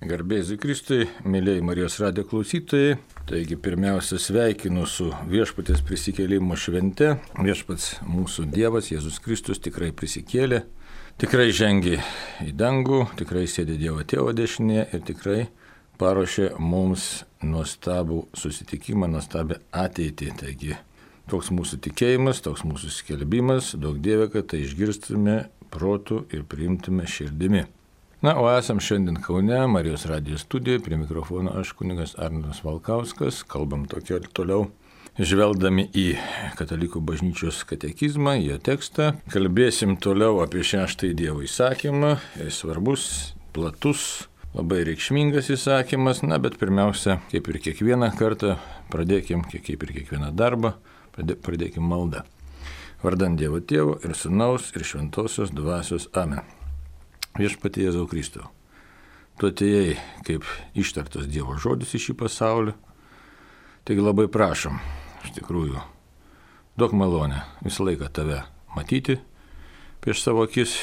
Garbė Jėzui Kristui, mėlyjei Marijos radijo klausytojai. Taigi pirmiausia sveikinu su viešpaties prisikėlimo švente. Viešpats mūsų Dievas, Jėzus Kristus tikrai prisikėlė, tikrai žengė į dangų, tikrai sėdė Dievo Tėvo dešinėje ir tikrai paruošė mums nuostabų susitikimą, nuostabę ateitį. Taigi toks mūsų tikėjimas, toks mūsų skelbimas, daug Dieve, kad tai išgirstume protu ir priimtume širdimi. Na, o esam šiandien Kaune, Marijos radijos studijoje, prie mikrofono aš kunigas Arnoldas Valkauskas, kalbam toliau, žvelgdami į Katalikų bažnyčios katekizmą, jo tekstą, kalbėsim toliau apie šeštąjį Dievo įsakymą, svarbus, platus, labai reikšmingas įsakymas, bet pirmiausia, kaip ir kiekvieną kartą, kaip ir kiekvieną darbą, pradėkim maldą. Vardant Dievo Tėvo ir Sūnaus ir Šventosios Dvasios. Amen. Viešpatie Jėzau Kristau, tu atėjai kaip ištartas Dievo žodis į šį pasaulį, taigi labai prašom, iš tikrųjų, duok malonę visą laiką tave matyti prieš savo akis,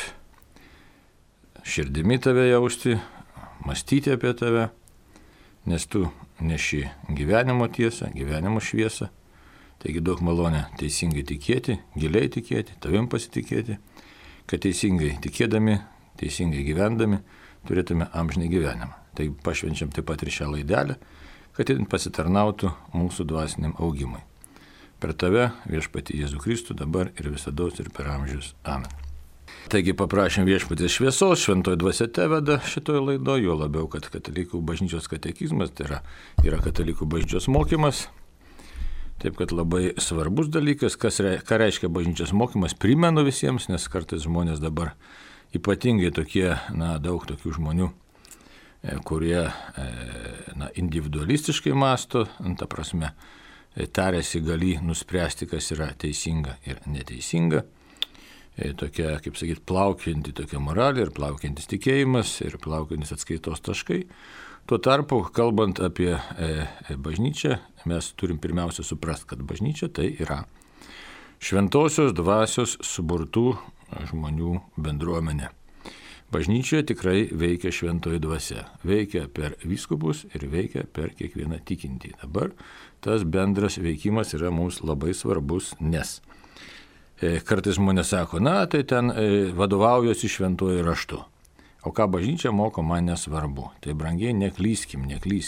širdimi tave jausti, mąstyti apie tave, nes tu neši gyvenimo tiesą, gyvenimo šviesą, taigi duok malonę teisingai tikėti, giliai tikėti, tavim pasitikėti, kad teisingai tikėdami, teisingai gyvendami, turėtume amžinai gyvenimą. Tai pašvenčiam taip pat ir šią laidelę, kad jin pasitarnautų mūsų dvasiniam augimui. Per tave, viešpatį Jėzų Kristų, dabar ir visados ir per amžius. Amen. Taigi paprašėm viešpatės šviesos, šventoji dvasia teveda šitoje laidoje, jo labiau, kad Katalikų bažnyčios katekizmas, tai yra Katalikų bažnyčios mokymas. Taip kad labai svarbus dalykas, ką reiškia bažnyčios mokymas, primenu visiems, nes kartais žmonės dabar ypatingai tokie, daug tokių žmonių, kurie individualistiškai mąsto, ta prasme, tarėsi gali nuspręsti, kas yra teisinga ir neteisinga. Tokia, kaip sakyti, plaukianti tokia moralė ir plaukiantis tikėjimas ir plaukiantis atskaitos taškai. Tuo tarpu, kalbant apie bažnyčią, mes turim pirmiausia suprasti, kad bažnyčia tai yra šventosios dvasios suburtų žmonių bendruomenė. Bažnyčioje tikrai veikia šventoji dvasia. Veikia per vyskupus ir veikia per kiekvieną tikintį. Dabar tas bendras veikimas yra mums labai svarbus, nes kartais žmonės sako, tai ten vadovaujuosi šventuoju raštu. O ką bažnyčia moko, man nesvarbu. Tai brangiai neklyskim.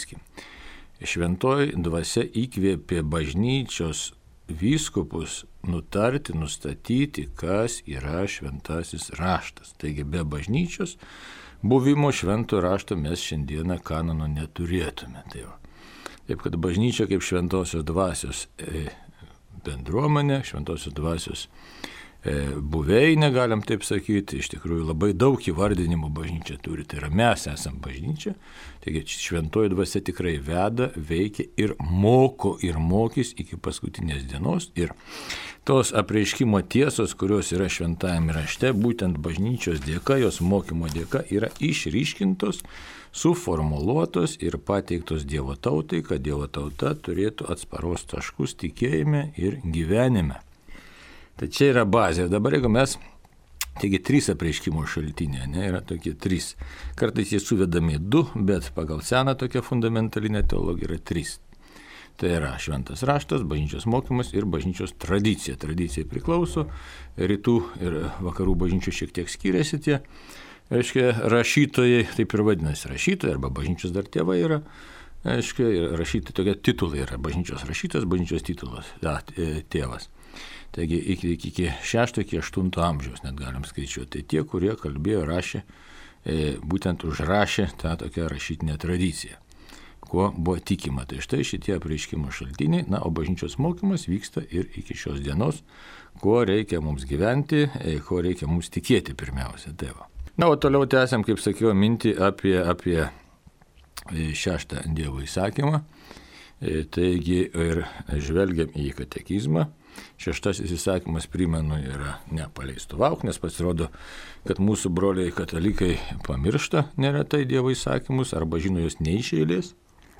Šventoji dvasia įkvėpė bažnyčios vyskupus nutarti, nustatyti, kas yra šventasis raštas. Taigi be bažnyčios buvimo švento rašto mes šiandieną kanono neturėtume. Taip kad bažnyčia kaip šventosios dvasios bendruomenė, šventosios dvasios buveinė, galim taip sakyti, iš tikrųjų labai daug įvardinimų bažnyčia turi, tai yra mes esam bažnyčia, taigi šventoji dvasia tikrai veda, veikia ir moko ir mokys iki paskutinės dienos ir tos apreiškimo tiesos, kurios yra šventajame rašte, būtent bažnyčios dėka, jos mokymo dėka yra išryškintos, suformuluotos ir pateiktos Dievo tautai, kad Dievo tauta turėtų atsparos taškus tikėjime ir gyvenime. Tai čia yra bazė. Dabar jeigu mes, taigi 3 apreiškimo šaltiniai, yra tokie 3. Kartais jie suvedami 2, bet pagal seną tokią fundamentalinę teologiją yra 3. Tai yra šventas raštas, bažnyčios mokymas ir bažnyčios tradicija. Tradicijai priklauso, rytų ir vakarų bažnyčių šiek tiek skiriasi tie, rašytojai, taip ir vadinasi rašytojai, arba bažnyčios dar tėvai yra, rašytojai, tokie titulai yra, bažnyčios rašytas, bažnyčios titulas, tėvas. Taigi iki 6-8 amžiaus net galim skaičiuoti. Tai tie, kurie kalbėjo, rašė, būtent užrašė tą tokią rašytinę tradiciją, kuo buvo tikima. Tai štai šitie apreiškimo šaltiniai, o bažnyčios mokymas vyksta ir iki šios dienos, kuo reikia mums gyventi, kuo reikia mums tikėti pirmiausia. O toliau tęsiam, kaip sakiau, mintį apie 6 Dievo įsakymą. Taigi ir žvelgiam į katekizmą. 6 įsakymas, primenu, yra nepaleistuvauti, nes pasirodo, kad mūsų broliai katalikai pamiršta neretai Dievo įsakymus arba žino jos ne iš eilės.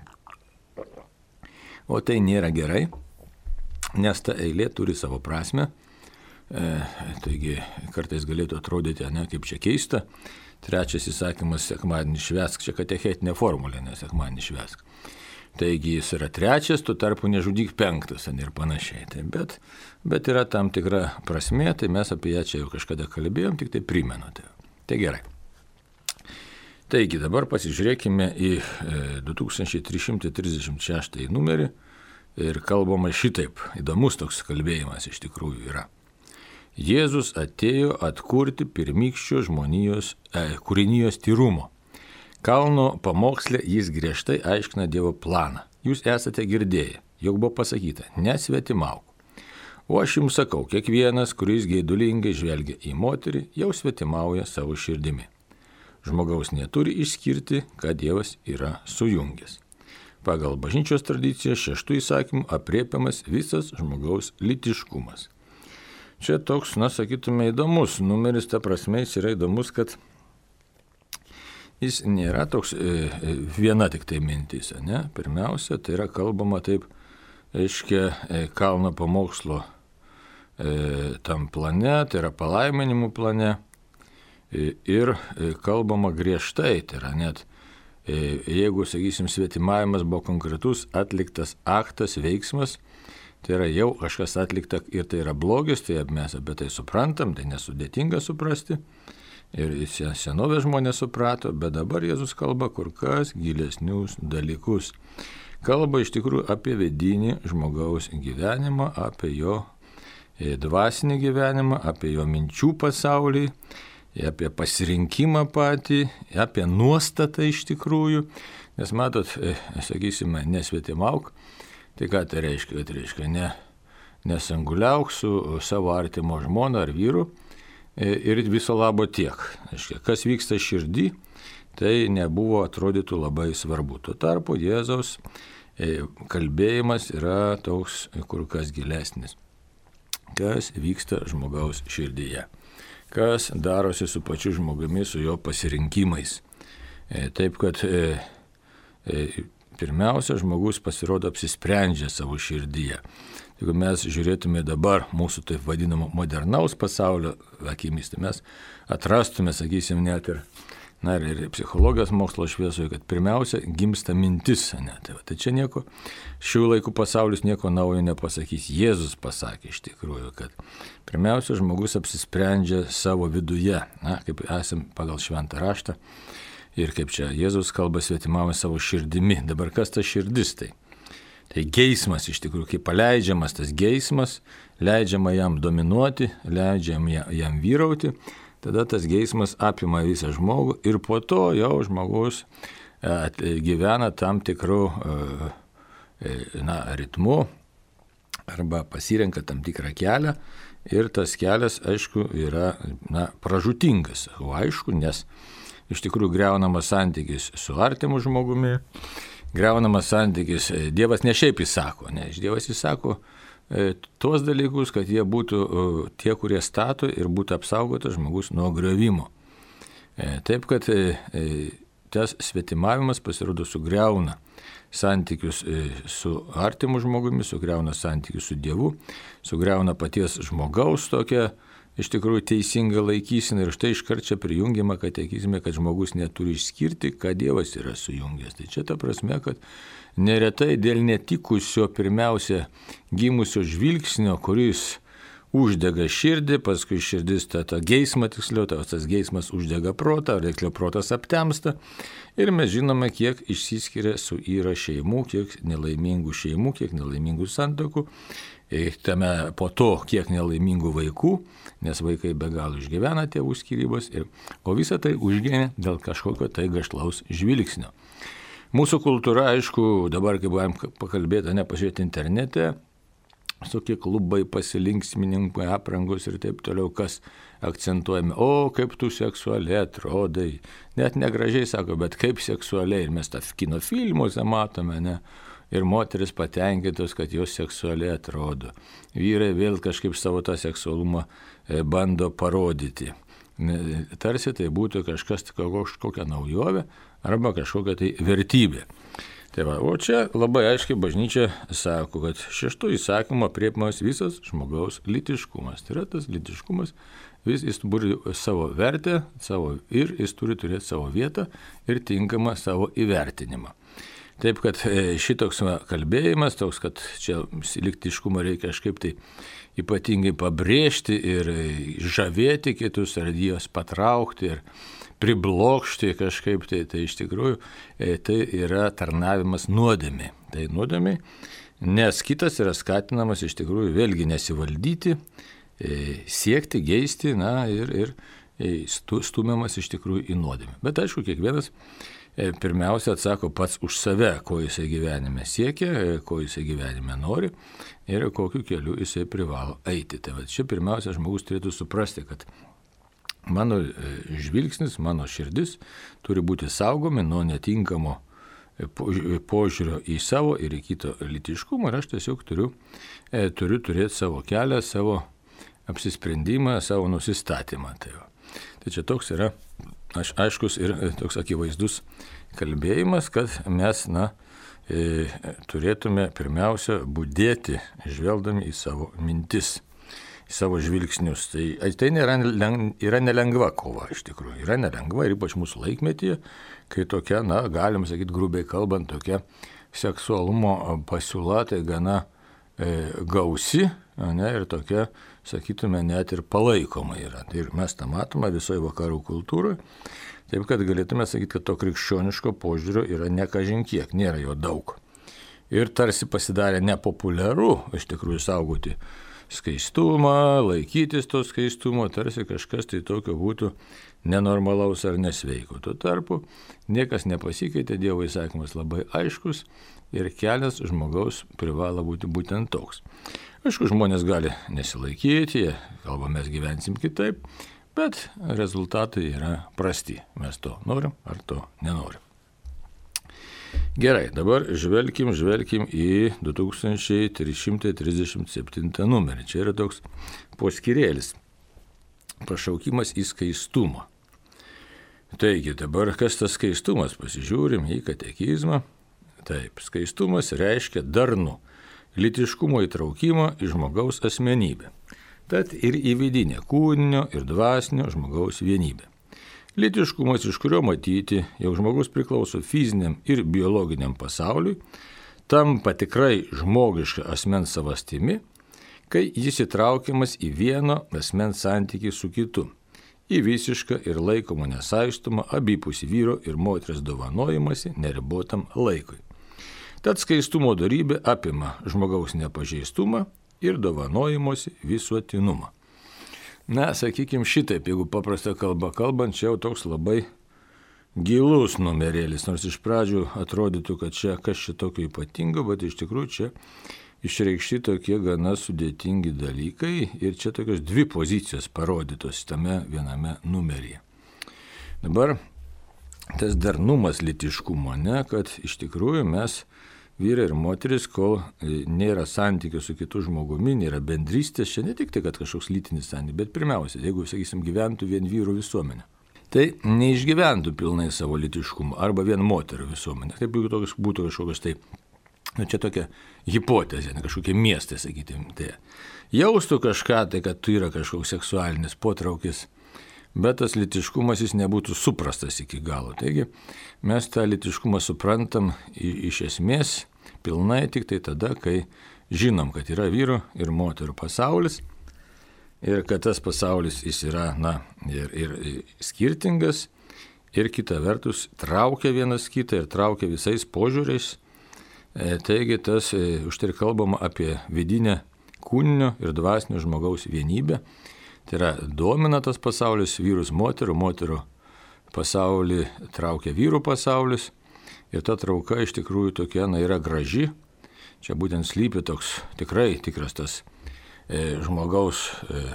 O tai nėra gerai, nes ta eilė turi savo prasme. Taigi kartais galėtų atrodyti, kaip čia keista, trečias įsakymas sekmadienį švęsk, čia katechetinė formulė, ne sekmadienį švęsk. Taigi jis yra trečias, tuo tarpu nežudyk penktas ir panašiai. Tai bet yra tam tikra prasmė, tai mes apie ją čia jau kažkada kalbėjom, tik tai primenu. Tai gerai. Taigi dabar pasižiūrėkime į 2336 numerį ir kalbama šitaip. Įdomus toks kalbėjimas iš tikrųjų yra. Jėzus atėjo atkurti pirmykščio žmonijos kūrinijos tyrumo. Kalno pamoksle jis griežtai aiškina Dievo planą. Jūs esate girdėję, jog buvo pasakyta, nesvetimauk. O aš jums sakau, kiekvienas, kuris geidulingai žvelgia į moterį, jau svetimauja savo širdimi. Žmogaus neturi išskirti, kad Dievas yra sujungęs. Pagal bažnyčios tradiciją 6 įsakymų aprėpiamas visas žmogaus lytiškumas. Čia toks, sakytume, įdomus numeris, ta prasme jis yra įdomus, kad jis nėra toks viena tik tai mintis, ne? Pirmiausia, tai yra kalbama taip, aiškia, kalno pamokslo tam plane, tai yra palaiminimų plane ir kalbama griežtai, tai yra net, jeigu, sakysim, svetimavimas buvo konkretus, atliktas aktas, veiksmas, tai yra jau kažkas atlikta ir tai yra blogis, tai mes apie tai suprantam, tai nesudėtinga suprasti. Ir senovės žmonės suprato, bet dabar Jėzus kalba kur kas gilesnius dalykus. Kalba iš tikrųjų apie vidinį žmogaus gyvenimą, apie jo dvasinį gyvenimą, apie jo minčių pasaulį, apie pasirinkimą patį, apie nuostatą iš tikrųjų. Nes matot, sakysime, nesvetimauk, tai ką tai reiškia? Tai reiškia, nesanguliauk su savo artimo žmona ar vyru, ir viso labo tiek. Kas vyksta širdį, tai nebuvo atrodytų labai svarbu. Tuo tarpu Jėzaus kalbėjimas yra toks kur kas gilesnis. Kas vyksta žmogaus širdyje. Kas darosi su pačiu žmogumi, su jo pasirinkimais. Taip, kad pirmiausia, žmogus pasirodo apsisprendžia savo širdyje. Jeigu mes žiūrėtume dabar mūsų taip vadinamo modernaus pasaulio akimis, tai mes atrastume, sakysim, net ir psichologijos mokslo šviesoje, kad pirmiausia gimsta mintis. Tai čia nieko, šių laikų pasaulis nieko naujo nepasakys. Jėzus pasakė iš tikrųjų, kad pirmiausia žmogus apsisprendžia savo viduje, kaip esam pagal šventą raštą ir kaip čia Jėzus kalba svetimauja savo širdimi. Dabar kas ta širdis tai? Tai geismas iš tikrųjų, kai paleidžiamas tas geismas, leidžiama jam dominuoti, leidžiama jam vyrauti, tada tas geismas apima visą žmogų ir po to jau žmogus gyvena tam tikrų ritmu arba pasirenka tam tikrą kelią ir tas kelias, aišku, yra pražūtingas. O aišku, nes iš tikrųjų griaunamas santykis su artimu žmogumi, griaunamas santykis, Dievas ne šiaip įsako, Dievas įsako tuos dalykus, kad jie būtų tie, kurie stato ir būtų apsaugotas žmogus nuo griovimo. Taip, kad tas svetimavimas pasirodo sugriauna santykius su artimu žmogumi, sugriauna santykius su Dievu, sugriauna paties žmogaus tokią iš tikrųjų teisinga laikysena ir štai iškart čia prijungiama katekizme, kad žmogus neturi išskirti, kad Dievas yra sujungęs. Tai čia ta prasme, kad neretai dėl netikusio pirmiausia gimusio žvilgsnio, kuris uždega širdį, paskui širdis tą geismą, tiksliau, tas geismas uždega protą, tiksliau protas aptemsta ir mes žinome, kiek išsiskiria yra šeimų, kiek nelaimingų šeimų, kiek nelaimingų santuokų. Tame po to, kiek nelaimingų vaikų, nes vaikai be galo išgyvena tėvų skyrybos, o visą tai užgyvena dėl kažkokio tai gašlaus žvilgsnio. Mūsų kultūra, aišku, dabar, kaip galim pakalbėti, pažiūrėti internete, tokie klubai, pasilinksmininkai, aprangos ir taip toliau, kas akcentuojame, kaip tu seksualiai atrodai, net negražiai sako, bet kaip seksualiai, ir mes tą kino filmuose matome, ir moteris patenkintos, kad jos seksualiai atrodo. Vyrai vėl kažkaip savo tą seksualumą bando parodyti. Tarsi tai būtų kažkokia naujovė arba kažkokia tai vertybė. Tai va, o čia labai aiškiai bažnyčia sako, kad 6 įsakymo aprėpiamas visas žmogaus lytiškumas. Tai yra tas lytiškumas jis turi savo vertę, ir jis turi turėti savo vietą ir tinkamą savo įvertinimą. Taip, kad šitoks kalbėjimas, toks, kad čia lytiškumą reikia kažkaip tai ypatingai pabrėžti ir žavėti kitus, ar juos patraukti ir priblokšti kažkaip, tai iš tikrųjų tai yra tarnavimas nuodėmei. Tai nuodėmei, nes kitas yra skatinamas iš tikrųjų vėlgi nesivaldyti, siekti, geisti, ir stumiamas iš tikrųjų į nuodėmę. Bet aišku, kiekvienas pirmiausia atsako pats už save, ko jisai gyvenime siekia, ko jisai gyvenime nori ir kokiu keliu jisai privalo eiti. Tai va, čia pirmiausia žmogus turėtų suprasti, kad mano žvilgsnis, mano širdis turi būti saugomi nuo netinkamo požiūrio į savo ir į kito lytiškumą, ir aš tiesiog turiu turėti savo kelią, savo apsisprendimą, savo nusistatymą. Tai čia toks yra aiškus ir toks akivaizdus kalbėjimas, kad mes turėtume pirmiausia budėti, žvelgdami į savo mintis, į savo žvilgsnius. Tai yra nelengva kova iš tikrųjų. Yra nelengva ir ypač mūsų laikmetyje, kai tokia, galim sakyti grubiai kalbant, tokia seksualumo pasiūla tai gana gausi, ir tokia, sakytume, net ir palaikoma yra. Ir mes tą matome visoje vakarų kultūroje. Taip, kad galėtume sakyti, kad to krikščioniško požiūrio yra ne kažin kiek, nėra jo daug. Ir tarsi pasidarė nepopuliaru iš tikrųjų saugoti skaistumą, laikytis to skaistumo, tarsi kažkas tai tokio būtų nenormalaus ar nesveiko. Tuo tarpu niekas nepasikeitė, Dievo įsakymas labai aiškus ir kelias žmogaus privalo būti būtent toks. Aišku, žmonės gali nesilaikyti, kalba mes gyvensim kitaip, bet rezultatai yra prasti. Mes to norim ar to nenorim. Gerai, dabar žvelkim į 2337 numerį. Čia yra toks poskyrėlis. Pašaukimas į skaistumą. Taigi, dabar kas tas skaistumas? Pasižiūrim į katekizmą. Taip, skaistumas reiškia darnų lytiškumo įtraukimą į žmogaus asmenybę. Tad ir į vidinę kūninio ir dvasinio žmogaus vienybę. Lytiškumas, iš kurio matyti, jog žmogus priklauso fiziniam ir biologiniam pasauliui, tampa tikrai žmogiška asmens savastimi, kai jis įtraukiamas į vieno asmens santykį su kitu, į visišką ir laikomą nesaistomą abipusį vyro ir moters dovanojimąsi neribotam laikui. Tad skaistumo dorybė apima žmogaus nepažeistumą ir dovanojimosi visuotinumą. Sakykime šitaip, jeigu paprastą kalbą kalbant, čia jau toks labai gilus numerėlis, nors iš pradžių atrodytų, kad čia kas čia tokio ypatingo, bet iš tikrųjų čia išreikšti tokie gana sudėtingi dalykai ir čia tokios dvi pozicijos parodytos tame viename numeryje. Dabar tas darnumas lytiškumo, kad iš tikrųjų mes vyrai ir moteris, kol nėra santykių su kitu žmogumi, nėra bendrystės, čia ne tik tai, kad kažkoks lytinis santykis, bet pirmiausia, jeigu, sakysim, gyventų vien vyrų visuomenė, tai neišgyventų pilnai savo lytiškumą arba vien moterų visuomenė. Taip būtų kažkokios tai, čia tokia hipotezė, kažkokie miestai, sakytum, tai jaustų kažką, tai kad tu yra kažkoks seksualinis potraukis, bet tas lytiškumas jis nebūtų suprastas iki galo. Taigi mes tą lytiškumą suprantam iš esmės pilnai tik tai tada, kai žinom, kad yra vyro ir moterų pasaulis ir kad tas pasaulis jis yra ir skirtingas ir kita vertus traukia vienas kitą ir traukia visais požiūriais. Taigi tas už tai kalbama apie vidinę kūninio ir dvasinio žmogaus vienybę. Tai yra domina tas pasaulis vyrus moterų pasaulį traukia vyrų pasaulis ir ta trauka iš tikrųjų tokia yra graži. Čia būtent slypi toks tikras tas žmogaus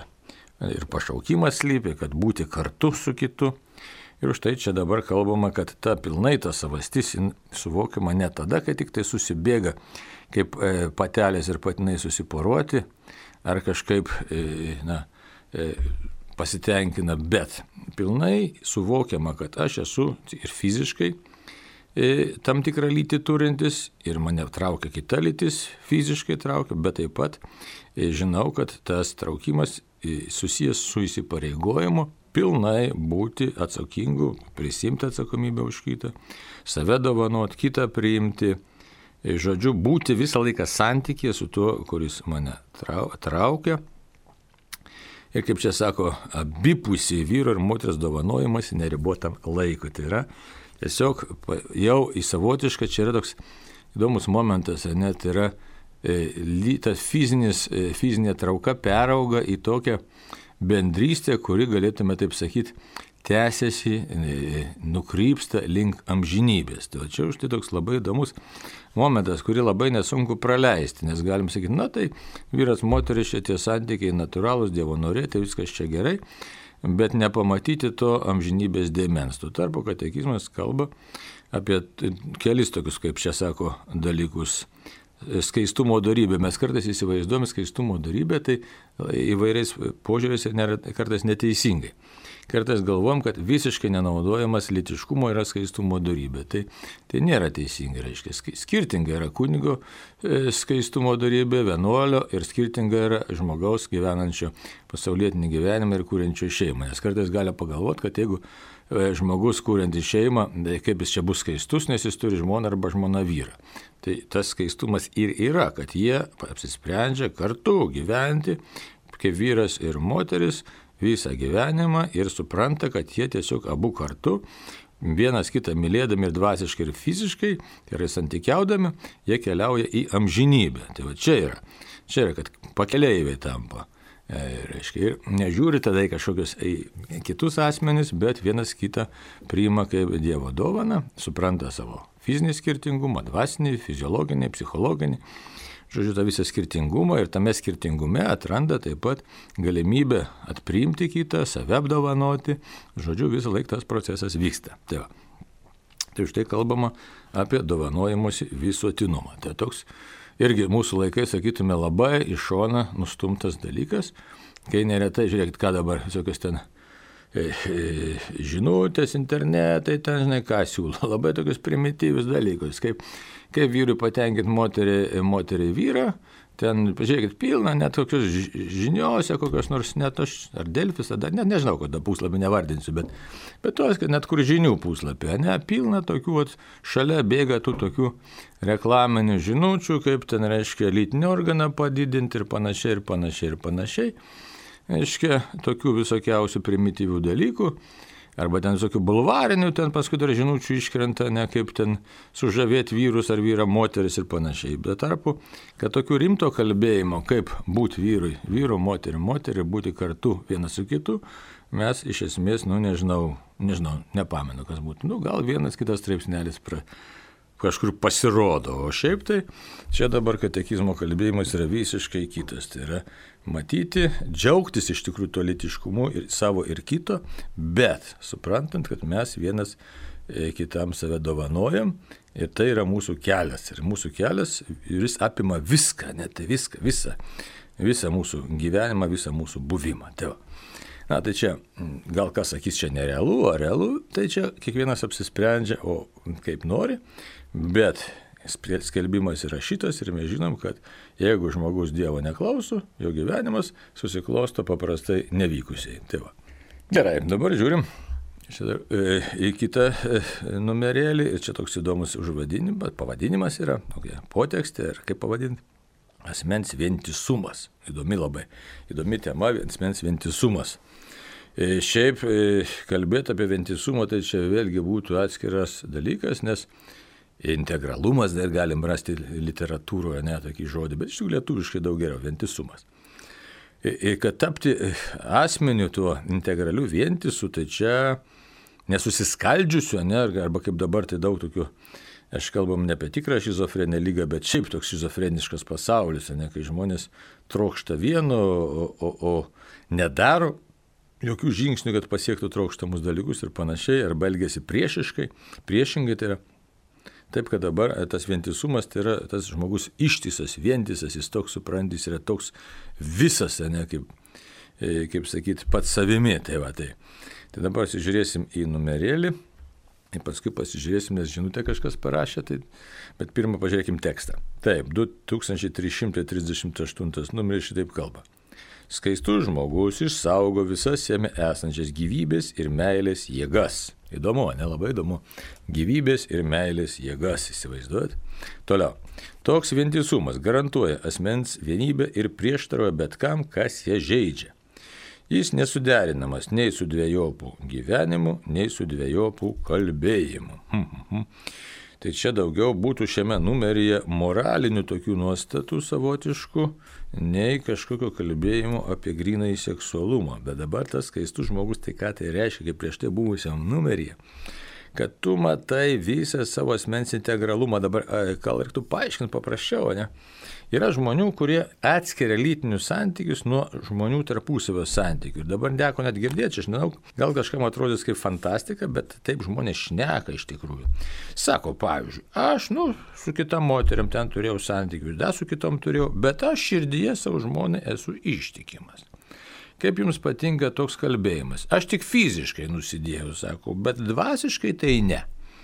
ir pašaukimas slypi, kad būti kartu su kitu. Ir už tai čia dabar kalbama, kad ta pilnai ta savastis suvokiama ne tada, kai tik tai susibėga kaip patelės ir patinai susiporuoti ar kažkaip pasitenkina, bet pilnai suvokiama, kad aš esu ir fiziškai tam tikrą lytį turintis ir mane traukia kita lytis, fiziškai traukia, bet taip pat žinau, kad tas traukimas susijęs su įsipareigojimu pilnai būti atsakingu, prisimti atsakomybę už kitą, save dovanot, kitą priimti, žodžiu, būti visą laiką santykėje su tuo, kuris mane traukia. Ir kaip čia sako, abipusiai vyro ir moters dovanojimas neribotam laikui. Tai yra tiesiog jau įsavotiška, čia yra toks įdomus momentas, net yra ta fizinė trauka perauga į tokią bendrystę, kuri, galėtume taip sakyti, tęsiasi, nukrypsta link amžinybės. Tai čia už tai toks labai įdomus momentas, kurį labai nesunku praleisti, nes galim sakyti, na tai vyras, moteris, čia tie santykiai natūralūs, Dievo norėti, tai viskas čia gerai, bet nepamatyti to amžinybės dėmens. Tuo tarpu katekizmas kalba apie kelis tokius, kaip čia sako, dalykus. Skaistumo dorybė. Mes kartais įsivaizduojame skaistumo dorybę, tai įvairiais požiūriais ir kartais neteisingai. Kartais galvom, kad visiškai nenaudojamas lytiškumo yra skaistumo dorybė. Tai nėra teisingai, reiškia. Skirtinga yra kunigo skaistumo dorybė, vienuolio ir skirtinga yra žmogaus gyvenančio pasaulietinį gyvenimą ir kūrenčio šeimą. Nes kartais gali pagalvoti, kad jeigu žmogus kūrenti šeimą, kaip jis čia bus skaistus, nes jis turi žmoną arba žmoną vyrą. Tai tas skaistumas ir yra, kad jie apsisprendžia kartu gyventi kaip vyras ir moteris visą gyvenimą ir supranta, kad jie tiesiog abu kartu, vienas kitą mylėdami ir dvasiškai ir fiziškai, ir santykiaudami, jie keliauja į amžinybę. Tai va čia yra, kad pakeleiviai tampa. Reiškia, ir nežiūri tada į kažkokius kitus asmenis, bet vienas kitą priima kaip Dievo dovaną, supranta savo fizinį skirtingumą, dvasinį, fiziologinį, psichologinį, žodžiu, tą visą skirtingumą ir tame skirtingume atranda taip pat galimybę atpriimti kitą, save apdovanoti, žodžiu, visą laiką tas procesas vyksta. Tai štai kalbama apie dovanojimusi visuotinumą. Tai toks irgi mūsų laikai, sakytume, labai iš šona nustumtas dalykas, kai neretai, žiūrėkit, ką dabar visokios ten žinutės, internetai, ten, žinai, ką siūlo, labai tokius primityvius dalykus, kaip vyrui patenkinti moterį vyrą, ten, pažiūrėkit, pilna, net kokios žiniose, kokios nors net aš, ar Delfis, ar net nežinau, kada puslapį nevardinsiu, bet tos, kad net kur žinių puslapį, pilna tokių, šalia bėga tų tokių reklaminių žinučių, kaip ten, reiškia, lytinį organą padidinti ir panašiai. Reiškia, tokių visokiausių primityvių dalykų. Arba ten visokių bulvarinių, ten paskui dar žinučių iškrenta, ne kaip ten sužavėti vyrus ar vyrą moteris ir panašiai. Bet tarpu, kad tokių rimto kalbėjimo, kaip būti vyrui, vyru, moterį, būti kartu vienas su kitu, mes iš esmės, nežinau, nepamenu, kas būtų. Gal vienas kitas straipsnelis kažkur pasirodo, o šiaip tai čia dabar katekizmo kalbėjimas yra visiškai kitas. Tai yra matyti, džiaugtis iš tikrųjų to lytiškumu ir savo ir kito, bet suprantant, kad mes vienas kitam save dovanojam ir tai yra mūsų kelias. Ir mūsų kelias, jis apima viską, net visą mūsų gyvenimą, visą mūsų buvimą. Tai čia, gal kas sakys, čia nerealu, ar realu, tai čia kiekvienas apsisprendžia, o kaip nori, bet skelbimas yra šitas ir mes žinom, kad jeigu žmogus Dievo neklauso, jo gyvenimas susiklosto paprastai nevykusiai. Gerai, dabar žiūrim į kitą numerėlį ir čia toks įdomus pavadinimas yra, potekstė ir kaip pavadinti. Asmens vientisumas. Įdomi tema, asmens vientisumas. Šiaip kalbėti apie vientisumą, tai čia vėlgi būtų atskiras dalykas, nes integralumas dar galim rasti literatūroje, tokį žodį, bet iš tikrųjų lietuviškai daug geriau, vientisumas. Kad tapti asmeniu tuo integraliu vientisu, tai čia nesusiskaldžiusiu, arba kaip dabar tai daug tokių, aš kalbam ne apie tikrą šizofrenę lygą, bet šiaip toks šizofreniškas pasaulis, kai žmonės trokšta vieno, o nedaro jokių žingsnių, kad pasiektų trokštamus dalykus ir panašiai, arba elgiasi priešingai, tai yra taip, kad dabar tas vientisumas, tai yra tas žmogus ištisas, vientisas, jis toks suprantis, yra toks visas, kaip sakyti, pats savimi. Tai dabar pasižiūrėsim į numerėlį, ir paskui pasižiūrėsim, nes žinutę kažkas parašė, bet pirmą pažiūrėkim tekstą. Taip, 2338 numeris šitaip kalba. Skaistus žmogus išsaugo visas jame esančias gyvybės ir meilės jėgas. Įdomu, nelabai įdomu. Gyvybės ir meilės jėgas, įsivaizduojat? Toliau. Toks vientisumas garantuoja asmens vienybę ir prieštarauja bet kam, kas ją žeidžia. Jis nesuderinamas nei su dvejopų gyvenimu, nei su dvejopų kalbėjimu. Tai čia daugiau būtų šiame numeryje moralinių tokių nuostatų savotiškų, nei kažkokio kalbėjimo apie grynąjį seksualumą. Bet dabar tas skaistus žmogus, tai ką tai reiškia, kaip prieš tai buvusiam numeryje, kad tu matai visą savo asmens integralumą. Dabar gal reiktų paaiškinti paprasčiau, ne? Yra žmonių, kurie atskiria lytinius santykius nuo žmonių tarpusavio santykių. Ir dabar teko net girdėti, aš nežinau, gal kažkam atrodys kaip fantastika, bet taip žmonės šneka iš tikrųjų. Sako, pavyzdžiui, aš su kitam moteriam ten turėjau santykius, dar su kitom turėjau, bet aš širdyje savo žmonai esu ištikimas. Kaip jums patinka toks kalbėjimas? Aš tik fiziškai nusidėjau, sako, bet dvasiškai tai ne.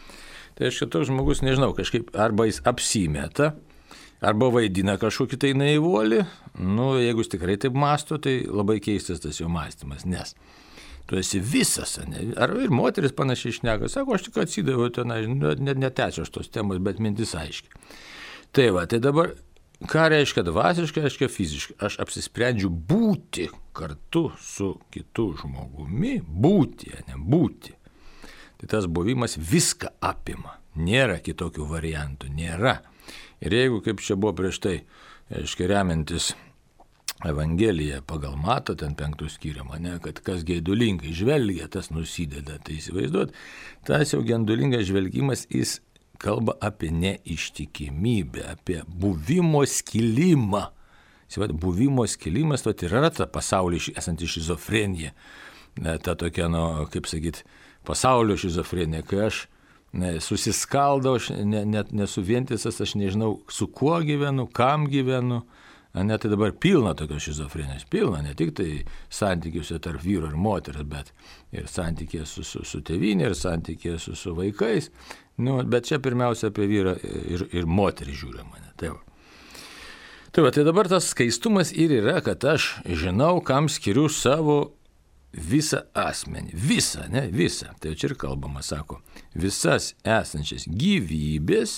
Tai aš toks žmogus, nežinau, kažkaip arba jis apsimeta, arba vaidina kažkokį tai naivuolį, jeigu jis tikrai taip mąsto, tai labai keistas tas jo mąstymas, nes tu esi visas, ne? Ar ir moteris panašiai šneka, sako, aš tik atsidaviau tenai, netečiu aš tos temos, bet mintis aiški. Tai va, tai dabar, ką reiškia dvasiškai, reiškia fiziškai, aš apsisprendžiu būti kartu su kitu žmogumi, būti, ne būti. Tai tas buvimas viską apima, nėra kitokių variantų, nėra. Ir jeigu, kaip čia buvo prieš tai, reiškia, remiantis Evangeliją pagal Matą, ten 5 skyrių, kad kas geidulingai žvelgia, tas nusideda. Tai įsivaizduot, tas jau geidulingas žvelgimas, jis kalba apie neištikimybę, apie buvimo skilimą. Buvimo skilimas, tai yra ta pasaulyje esanti šizofrenija. Ta tokia, kaip sakyt, pasaulio šizofrenija, kai aš susiskaldau, aš nesu vientisas, aš nežinau, su kuo gyvenu, kam gyvenu. Tai dabar pilna tokios šizofrenijos, pilna, ne tik tai santykiuose tarp vyro ir moters, bet ir santykė su tėvynė, ir santykė su vaikais. Bet čia pirmiausia apie vyrą ir moterį žiūrima. Tai dabar tas skaistumas ir yra, kad aš žinau, kam skiriu savo visą asmenį, visą. Tai čia ir kalbama, sako, visas esančias gyvybės,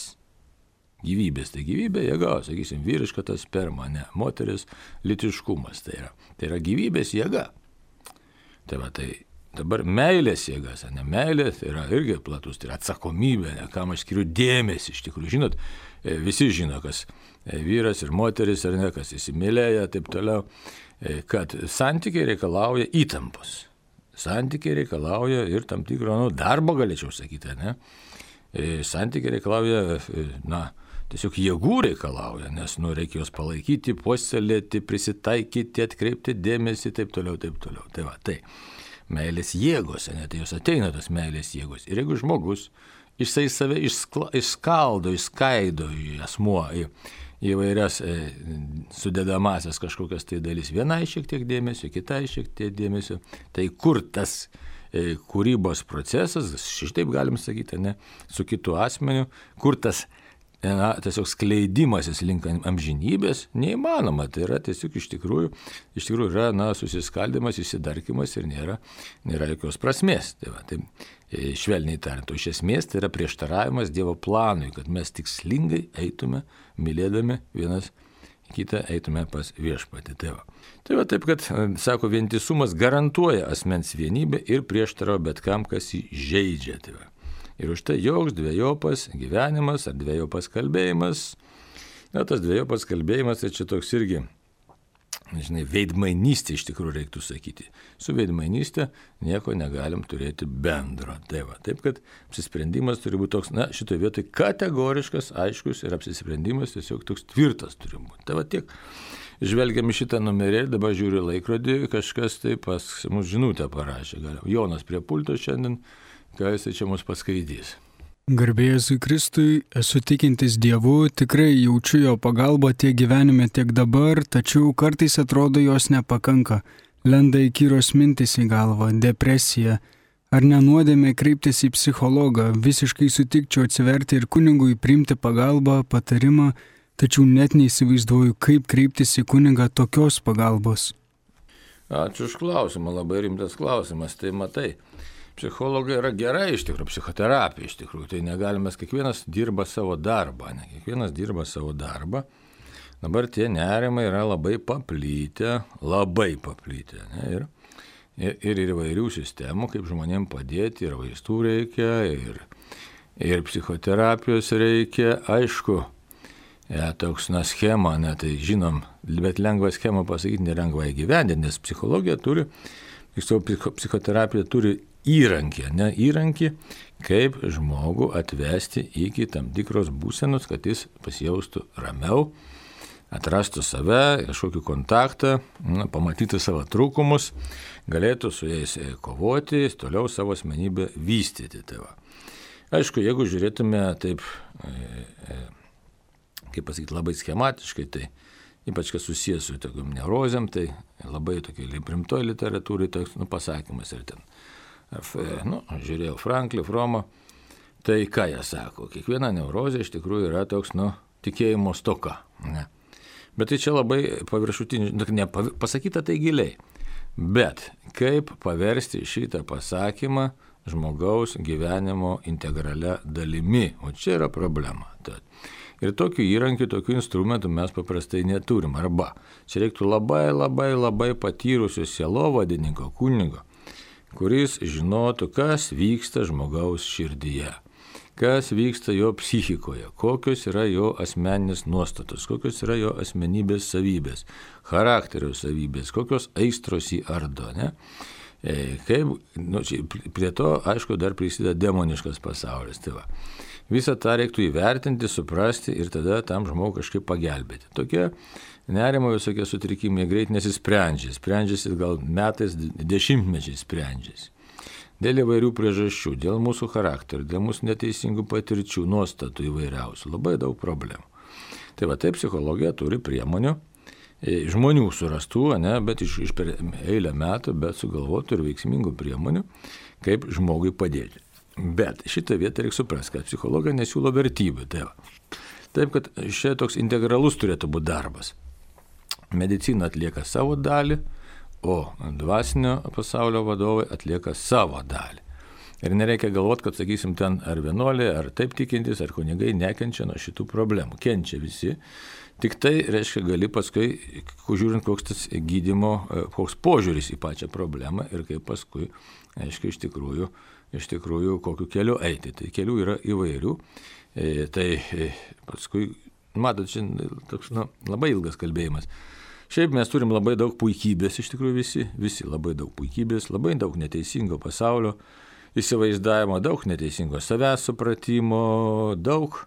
tai gyvybė, jėga, sakysim, vyriška tas sperma, ne, moteris lytiškumas, tai yra gyvybės jėga. Tai dabar meilės jėgas, ne, meilė, tai yra irgi platus, tai yra atsakomybė, ne, kam aš skiriu dėmesį, iš tikrųjų, žinot, visi žino, kas vyras ir moteris, ar ne, kas įsimylėja, taip toliau, kad santykiai reikalauja įtampos. Santykiai reikalauja ir tam tikro darbo, galėčiau sakyti, ne? Santykiai reikalauja, tiesiog jėgų reikalauja, nes reikia jos palaikyti, puoselėti, prisitaikyti, atkreipti dėmesį, taip toliau. Tai meilės jėgos, ne, tai jos ateina tas meilės jėgos. Ir jeigu žmogus jisai save išskaido asmuo į įvairias sudedamasias kažkokias tai dalis, vienai šiek tiek dėmesio, kitai šiek tiek dėmesio, tai kur tas kūrybos procesas, šitaip galim sakyti, ne, su kitu asmeniu, kur tas tiesiog skleidimasis link amžinybės neįmanoma. Tai yra tiesiog iš tikrųjų yra susiskaldimas, įsidarkimas ir nėra jokios prasmės. Tai švelniai tariant, iš esmės tai yra prieštaravimas Dievo planui, kad mes tikslingai eitume, mylėdami vienas kitą, eitume pas viešpatį. Tai va taip, kad, sako, vientisumas garantuoja asmens vienybę ir prieštarauja bet kam, kas jį žeidžia. Ir už tai joks dvejopas gyvenimas ar dvejopas kalbėjimas. Tas dvejopas kalbėjimas, tai čia toks irgi, veidmainystė iš tikrųjų reiktų sakyti. Su veidmainystė nieko negalim turėti bendro. Taip, kad apsisprendimas turi būti toks, šitoje vietoje kategoriškas, aiškus ir apsisprendimas tiesiog toks tvirtas turi būti. Tai va tiek. Žvelgiam į šitą numerėlį, dabar žiūriu laikrodį, kažkas tai pas mus žinutę parašė. Jonas prie pulto šiandien. Ką jis čia mus paskaitys? Garbė Jėzui Kristui, esu tikintis Dievu, tikrai jaučiu jo pagalbą tiek gyvenime, tiek dabar, tačiau kartais atrodo jos nepakanka. Lenda įkyrios mintys į galvą, depresija. Ar nenuodėmė kreiptis į psichologą, visiškai sutikčiau atsiverti ir kunigui priimti pagalbą, patarimą, tačiau net neįsivaizduoju, kaip kreiptis į kunigą tokios pagalbos. Ačiū už klausimą, labai rimtas klausimas. Tai matai, psichologai yra gerai iš tikrųjų, psichoterapija iš tikrųjų. Tai negalime, kiekvienas dirba savo darbą, ne kiekvienas dirba savo darbą. Dabar tie nerimai yra labai paplitę. Ne? Ir įvairių sistemų, kaip žmonėms padėti, ir vaistų reikia, ir psichoterapijos reikia. Aišku, toks schema, ne, tai žinom, bet lengva schema pasakyti, nelengva įgyvendinti, nes psichologija turi, psichoterapija turi įrankį, kaip žmogų atvesti iki tam tikros būsenos, kad jis pasijaustų ramiau, atrastų save, kažkokį kontaktą, pamatytų savo trūkumus, galėtų su jais kovoti, toliau savo asmenybę vystyti. Tai va. Aišku, jeigu žiūrėtume taip, kaip pasakyti, labai schematiškai, tai ypač kas susijęs su tokiam neurozėm, tai labai tokia primtoj literatūrai toks pasakymas ir ten. Žiūrėjau Franklį, Fromą, tai ką jie sako, kiekviena neurozė iš tikrųjų yra toks, tikėjimo stoka. Ne? Bet tai čia labai paviršutiniai, pasakyta tai giliai. Bet kaip paversti šitą pasakymą žmogaus gyvenimo integralia dalimi, o čia yra problema. Ir tokių įrankių, tokių instrumentų mes paprastai neturim. Arba čia reiktų labai patyrusio sielovadininko, kunigo, kuris žinotų, kas vyksta žmogaus širdyje, kas vyksta jo psichikoje, kokios yra jo asmeninės nuostatos, kokios yra jo asmenybės savybės, charakterio savybės, kokios aistros jį ardo. Ne? Prie to, aišku, dar prisideda demoniškas pasaulis. Tai va. Visą tą reiktų įvertinti, suprasti ir tada tam žmogui kažkaip pagelbėti. Tokie nerimo visokie sutrikimai greit nesisprendžia. Sprendžiasi gal metais, dešimtmečiais sprendžiasi. Dėl įvairių priežasčių, dėl mūsų charakterio, dėl mūsų neteisingų patirčių, nuostatų įvairiausių, labai daug problemų. Tai va, taip psichologija turi priemonių, žmonių surastų, ne, bet iš per eilę metų, bet sugalvotų ir veiksmingų priemonių, kaip žmogui padėti. Bet šitą vietą reikia suprasti, kad psichologija nesiūlo vertybių. Taip, kad čia toks integralus turėtų būti darbas. Medicina atlieka savo dalį, o dvasinio pasaulio vadovai atlieka savo dalį. Ir nereikia galvoti, kad, sakysim, ten ar vienuoliai, ar taip tikintis, ar kunigai nekenčia nuo šitų problemų. Kenčia visi. Tik tai, reiškia, gali paskui, žiūrint, koks tas gydymo, koks požiūris į pačią problemą ir kaip paskui, reiškia, iš tikrųjų, kokiu keliu eiti. Tai kelių yra įvairių. Tai paskui, matot, čia toks, labai ilgas kalbėjimas. Šiaip mes turim labai daug puikybės, iš tikrųjų visi labai daug puikybės, labai daug neteisingo pasaulio įsivaizdavimo, daug neteisingo savęs supratimo, daug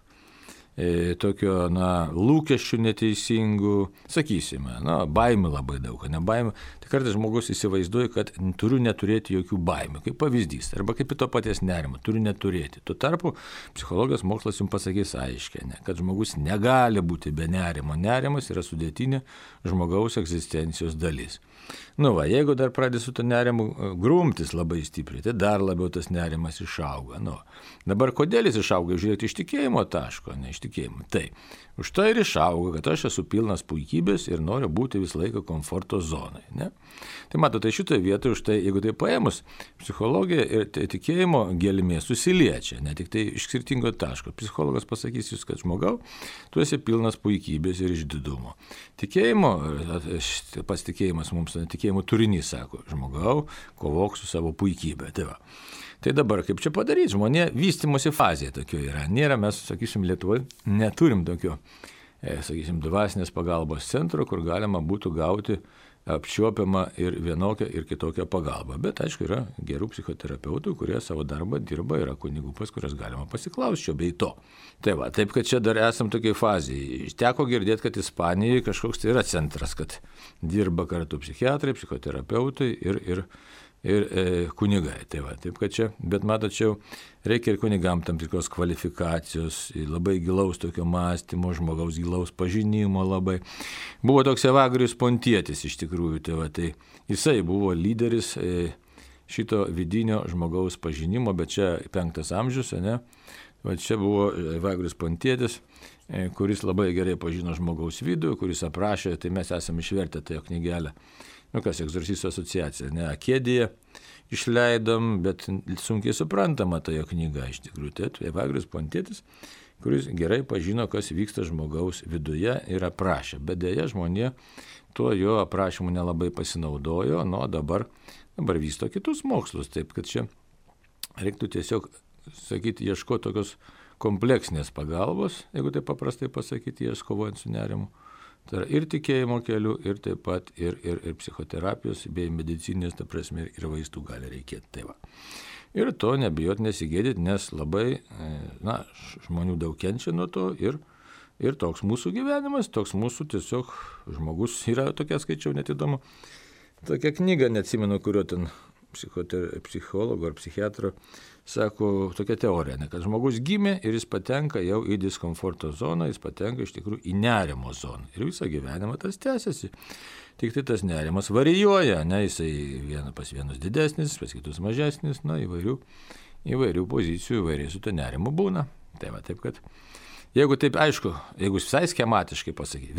tokio, lūkesčių neteisingų, sakysime, baimių labai daug, ne baimių. Tai kartais žmogus įsivaizduoja, kad turiu neturėti jokių baimių, kaip pavyzdys, arba kaip to paties nerimo, turiu neturėti. Tuo tarpu psichologijos mokslas jums pasakys aiškiai, kad žmogus negali būti be nerimo. Nerimas yra sudėtinė žmogaus egzistencijos dalis. Jeigu dar pradės su to nerimu grumtis labai stipriai, tai dar labiau tas nerimas išauga. Dabar kodėl jis išauga? Žiūrėti iš tikėjimo taško, ne iš tikėjimo. Tai už tai ir išauga, kad aš esu pilnas puikybės ir noriu būti visą laiką komforto zonai. Ne? Tai matote, šitoje vietoje už tai, jeigu tai paėmus, psichologija ir tikėjimo gelmė susiliečia, ne tik tai iš skirtingo taško. Psichologas pasakys jūs, kad žmogau, tu esi pilnas puikybės ir išdidumo. Tikėjimo, pats tikėjimas mums, tikėjimo turinys sako, žmogau, kovok su savo puikybė. Tai dabar kaip čia padaryti? Žmonė vystymosi fazėje tokio yra. Nėra, mes, sakysim, Lietuvoje neturim tokio, sakysim, dvasinės pagalbos centro, kur galima būtų gauti apčiuopiamą ir vienokią ir kitokią pagalbą. Bet, aišku, yra gerų psichoterapeutų, kurie savo darbą dirba, yra kunigų, pas kurias galima pasiklausti šio bei to. Taip, kad čia dar esam tokiai fazėje. Teko girdėti, kad Ispanijoje kažkoks tai yra centras, kad dirba kartu psichiatrai, psichoterapeutai ir kunigai. Taip, kad čia, bet matot, čia reikia ir kunigam tam tikros kvalifikacijos, labai gilaus tokio mąstymo, žmogaus gilaus pažinimo labai. Buvo toks Evagrijus Pontietis iš tikrųjų, tai jisai buvo lyderis šito vidinio žmogaus pažinimo, bet čia 5 amžius, ne? Čia buvo Evagrijus Pontietis, kuris labai gerai pažino žmogaus vidų, kuris aprašė, tai mes esame išvertę tą knygelę kas egzorcistų asociacija, ne, Akėdija išleidom, bet sunkiai suprantama ta jo knyga iš tikrųjų. Tai Evagrius Pontietis, kuris gerai pažino, kas vyksta žmogaus viduje ir aprašė. Bet dėja žmonė tuo jo aprašymu nelabai pasinaudojo, dabar vysto kitus mokslus. Taip, kad čia reiktų tiesiog, sakyti, ieškoti tokios kompleksinės pagalbos, jeigu taip paprastai pasakyti, jas kovojant su nerimu. Tai yra ir tikėjimo keliu, ir taip pat ir psichoterapijos, bei medicinės, ta prasme, ir vaistų gali reikėti. Tai va. Ir to nebijot nesigėdyti, nes labai, žmonių daug kenčia nuo to ir toks mūsų gyvenimas, toks mūsų tiesiog žmogus yra tokia, skaičiau, net įdomu, tokia knyga, neatsimenu, kurio ten psichologo ar psichiatro, sako tokia teorija, kad žmogus gimė ir jis patenka jau į diskomforto zoną, jis patenka iš tikrųjų į nerimo zoną. Ir visą gyvenimą tas tęsiasi. Tik tai tas nerimas varijuoja, jisai pas vienus didesnis, pas kitus mažesnis, įvairių pozicijų, įvairiai su to nerimu būna. Tai va, taip kad, jeigu taip, aišku, jeigu visai schematiškai pasakyti,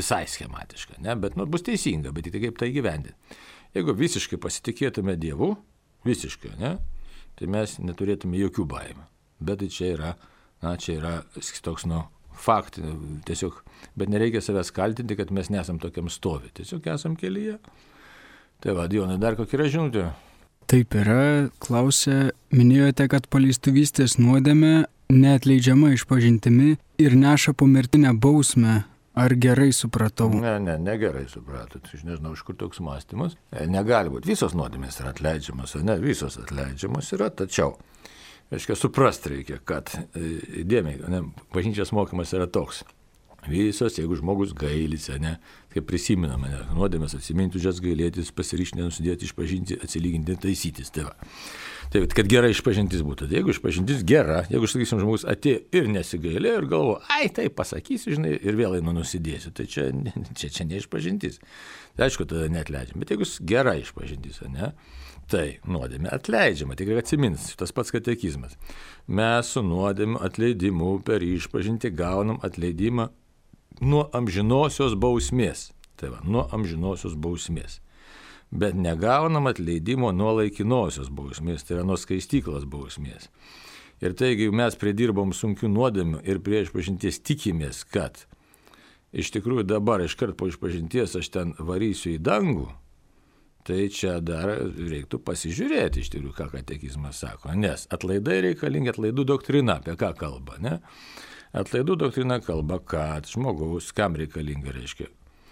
bet bus teisinga, bet tik kaip tai gyvendinti. Jeigu visiškai pasitikėtume Dievu, visiškai, tai mes neturėtume jokių baimių. Bet tai čia yra toks, faktai, tiesiog, bet nereikia savęs kaltinti, kad mes nesam tokiam stovi, tiesiog esam kelyje. Tai va, Dionai, dar kokia yra žinutė? Taip yra, klausė, minėjote, kad paleistuvystės nuodėmė neatleidžiama išpažintimi ir neša pomirtinę bausmę. Ar gerai supratau? Negerai supratot. Aš nežinau, iš kur toks mąstymas. Negali būti. Visos nuodėmės yra atleidžiamos, visos atleidžiamos yra, tačiau, suprast reikia, kad įdėmiai, bažnyčios mokymas yra toks. Visos, jeigu žmogus gailisi, kaip prisiminame, nuodėmės atsiminti, už jas gailėtis, pasiryžti, nenusidėti, išpažinti, atsilyginti, taisytis. Tai va. Tai, kad gera išpažintis būtų. Tai jeigu išpažintis gera, jeigu, sakysim, žmogus atėjo ir nesigailėjo ir galvo, tai pasakysiu, ir vėl einu nusidėsiu, tai čia ne išpažintis. Tai aišku, tada neatleidžiam. Bet jeigu gera išpažintis, tai nuodėmė atleidžiama, tik atsimins, tas pats katekizmas. Mes su nuodėmių atleidimu per išpažintį gaunam atleidimą nuo amžinosios bausmės. Tai va, nuo amžinosios bausmės. Bet negaunam atleidimo nuo laikinosios bausmės, tai yra nuo skaistyklos bausmės. Ir taigi mes pridirbom sunkių nuodėmių ir prie išpažinties tikimės, kad iš tikrųjų dabar iškart po išpažinties aš ten varysiu į dangų, tai čia dar reiktų pasižiūrėti iš tikrųjų, ką katekizmas sako. Nes atlaidai reikalingi, atlaidų doktrina, apie ką kalba, Atlaidų doktrina kalba, kad žmogaus, kam reikalinga, reiškia,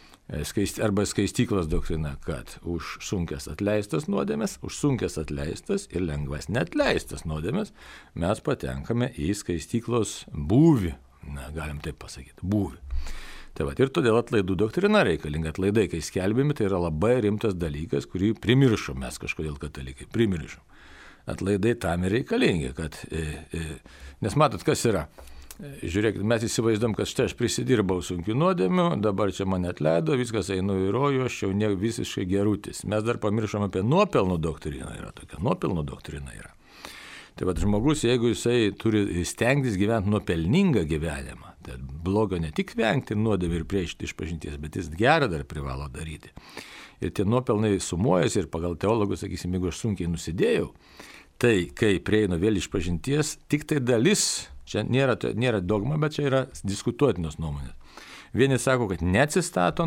arba skaistyklos doktrina, kad už sunkias atleistas nuodėmes, už sunkias atleistas ir lengvas neatleistas nuodėmes mes patenkame į skaistyklos būvį, galim taip pasakyti, būvį. Tai va, ir todėl atlaidų doktrina reikalinga. Atlaidai, kai skelbimi, tai yra labai rimtas dalykas, kurį primiršom mes kažkodėl katalikai, primiršom. Atlaidai tam ir reikalingi, kad, nes matot, kas yra. Žiūrėkit, mes įsivaizduom, kad štai aš prisidirbau sunkių nuodėmių, dabar čia mane atleido, viskas einu į rojų, aš jau ne visiškai gerutis. Mes dar pamiršom apie nuopelnų doktriną, yra tokia, nuopelnų doktrina yra. Tai va, žmogus, jeigu jisai turi stengtis gyventi nuopelningą gyvenimą, tai blogo ne tik vengti nuodėmių ir priešti išpažinties, bet jis gerą dar privalo daryti. Ir tie nuopelnai sumuojasi ir pagal teologus, sakysim, jeigu aš sunkiai nusidėjau, tai kai prieinu vėl išpažinties, tik tai dalis. Čia nėra dogma, bet čia yra diskutuotinos nuomonės. Vieni sako, kad neatsistato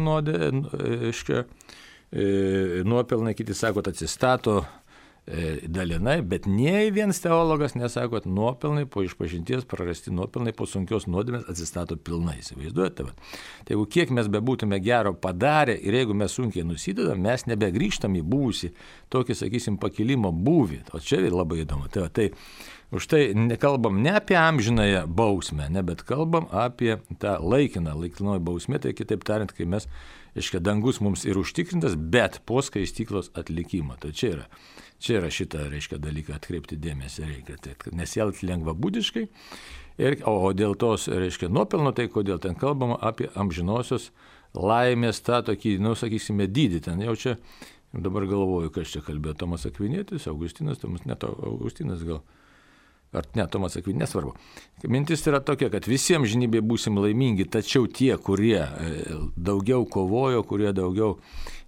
nuopelnai, kiti sako, kad atsistato dalinai, bet nei vienas teologas nesako, kad nuopelnai po išpažinties, prarasti nuopelnai po sunkios nuodėmės atsistato pilnai. Įsivaizduojate? Tai jeigu kiek mes bebūtume gero padarę ir jeigu mes sunkiai nusidedam, mes nebegrįžtam į buvusį tokį, sakysim, pakilimo būvį. O čia labai įdomu. Tai už tai nekalbam ne apie amžinąją bausmę, bet kalbam apie tą laikinoji bausmė, tai kitaip tariant, kai mes, dangus mums ir užtikrintas, bet po skaistyklos atlikimo. Tai čia yra šitą, dalyką atkreipti dėmesį reikia. Tai nesielgti lengvabūdiškai, o dėl tos, nuopelno, tai kodėl ten kalbama apie amžinosios laimės tą tokį, sakysime, dydį. Ten jau čia, dabar galvoju, kas čia kalbėjo, Tomas Akvinietis, Augustinas, Augustinas gal. Ar ne, Tomas Akvinietis, nesvarbu. Mintis yra tokia, kad visiems žinybėje būsim laimingi, tačiau tie, kurie daugiau kovojo, kurie daugiau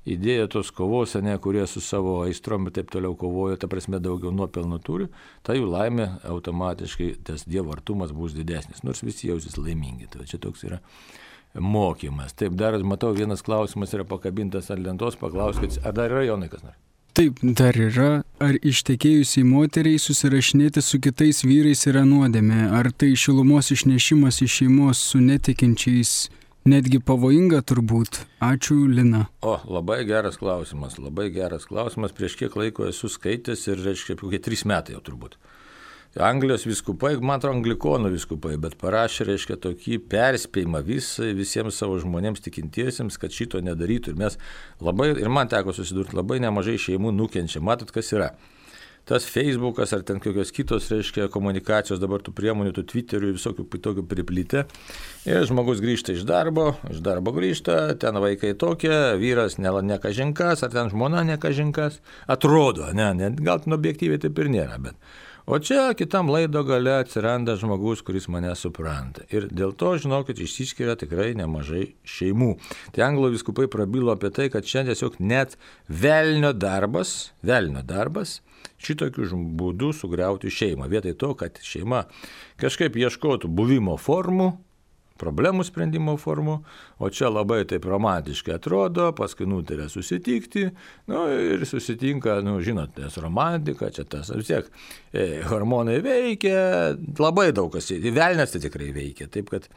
įdėję tos kovos, ne, kurie su savo aistrom ir taip toliau kovoja, ta prasme daugiau nuopelnų turi, tai jų laimė automatiškai tas Dievo artumas bus didesnis, nors visi jausis laimingi. Tai čia toks yra mokymas. Taip, dar matau, vienas klausimas yra pakabintas ant lentos, paklauskit, ar dar yra Jonai kas nors? Taip, dar yra. Ar ištekėjusiai moteriai susirašinėti su kitais vyrais yra nuodėmė? Ar tai šilumos išnešimas iš šeimos su netikinčiais netgi pavojinga turbūt? Ačiū, Lina. Labai geras klausimas, labai geras klausimas. Prieš kiek laiko esu skaitęs ir, reiškia, kokie 3 metai jau turbūt. Anglijos vyskupai, man atrodo, anglikonų vyskupai, bet parašė, reiškia, tokį perspėjimą visiems savo žmonėms tikintiesiems, kad šito nedarytų. Ir mes labai, ir man teko susidurti, labai nemažai šeimų nukenčia. Matot, kas yra? Tas Facebookas ar ten kokios kitos, reiškia, komunikacijos dabar tų priemonių, tų Twitterių, visokių tokių priplitę. Ir žmogus grįžta iš darbo grįžta, ten vaikai tokie, vyras ne kažinkas, ar ten žmona ne kažinkas. Atrodo, gal ten objektyviai taip ir nėra, bet. O čia kitam laido gale atsiranda žmogus, kuris mane supranta. Ir dėl to, žinokit, išsiskiria tikrai nemažai šeimų. Tai anglų vyskupai prabilo apie tai, kad čia tiesiog net velnio darbas šitokių būdų sugriauti šeimą. Vietoj to, kad šeima kažkaip ieškotų buvimo formų, problemų sprendimo formų, o čia labai taip romantiškai atrodo, paskui nutarė susitikti, ir susitinka, žinot, nes romantika, čia tas, vis tiek, hormonai veikia, labai daug kas, velnias tai tikrai veikia, taip kad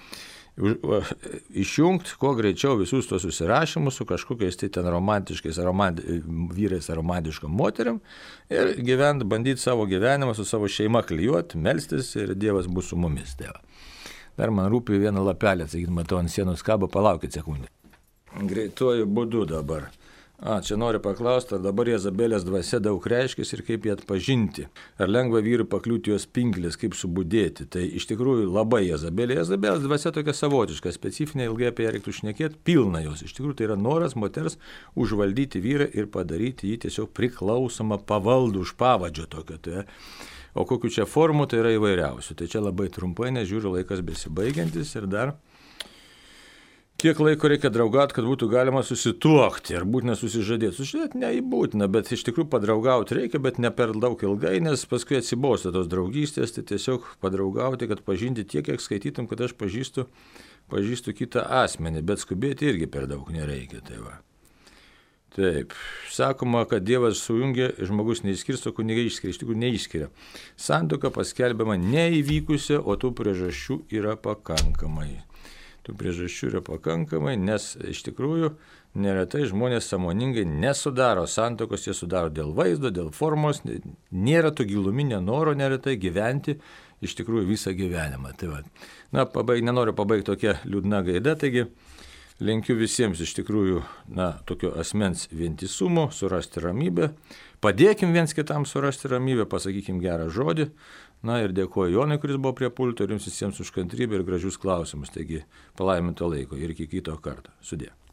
išjungti kuo greičiau visus tos susirašymus su kažkokiais tai ten romantiškais vyrais ar romantiškom moteriam ir bandyti savo gyvenimą su savo šeima klijuoti, melstis ir Dievas bus su mumis. Tėva. Dar man rūpi vieną lapelę, sakyt, matau ant sienos kabo, palaukit sekundę. Greituoju būdu dabar. Čia noriu paklausti, ar dabar Jezabelės dvasia daug reiškis ir kaip ją atpažinti. Ar lengva vyrui pakliūti jos pinklės, kaip subudėti. Tai iš tikrųjų labai Jezabelės dvasia tokia savotiška, specifinė, ilgai apie ją reiktų šnekėti, pilna jos. Iš tikrųjų tai yra noras moters užvaldyti vyrą ir padaryti jį tiesiog priklausomą pavaldų už pavadžio tokio. Tai o kokių čia formų, tai yra įvairiausių. Tai čia labai trumpai, nes žiūriu laikas besibaigiantis ir dar kiek laiko reikia draugauti, kad būtų galima susituokti ar būtina susižadėti. Susižadėti neįbūtina, bet iš tikrųjų padraugauti reikia, bet ne per daug ilgai, nes paskui atsibosta tos draugystės, tai tiesiog padraugauti, kad pažinti tiek, kiek skaitytum, kad aš pažįstu kitą asmenį, bet skubėti irgi per daug nereikia. Tai va. Taip, sakoma, kad Dievas sujungia, žmogus neįskirsto, kunigai išskiria, iš tikrųjų neįskiria. Santuoka paskelbiama neįvykusi, o tų priežasčių yra pakankamai. Nes iš tikrųjų neretai žmonės sąmoningai nesudaro santuokos, jie sudaro dėl vaizdo, dėl formos, nėra to giluminio noro neretai gyventi iš tikrųjų visą gyvenimą. Tai va. Nenoriu pabaigti tokia liūdna gaida, taigi linkiu visiems iš tikrųjų tokio asmens vientisumo, surasti ramybę, padėkim viens kitam surasti ramybę, pasakykim gerą žodį. Ir dėkuoju Jonai, kuris buvo prie pulto, ir jums visiems už kantrybę ir gražius klausimus. Taigi palaiminto laiko ir iki kito karto. Sudie.